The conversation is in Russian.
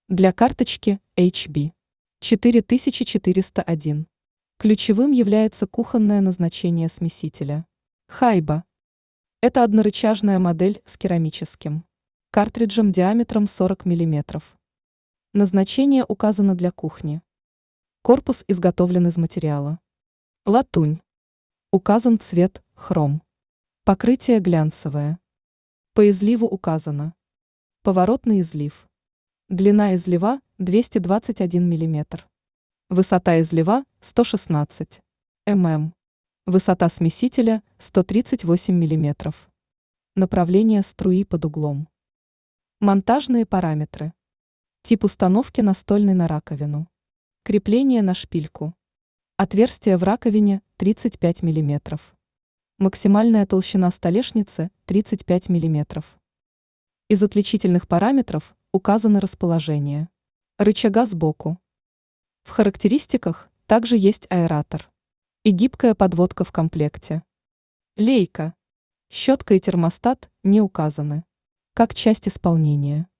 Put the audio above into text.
Для карточки HB 4401. Ключевым является кухонное назначение смесителя. Хайба. Это однорычажная модель с керамическим картриджем диаметром 40 мм. Назначение указано для кухни. Корпус изготовлен из материала латунь. Указан цвет хром. Покрытие глянцевое. По изливу указано поворотный излив. Длина излива 221 мм. Высота излива 116 мм. Высота смесителя 138 мм. Направление струи под углом. Монтажные параметры. Тип установки настольный на раковину. Крепление на шпильку. Отверстие в раковине 35 мм. Максимальная толщина столешницы 35 мм. Из отличительных параметров указано расположение рычага сбоку. В характеристиках также есть аэратор и гибкая подводка в комплекте. Лейка. Щетка и термостат не указаны как часть исполнения.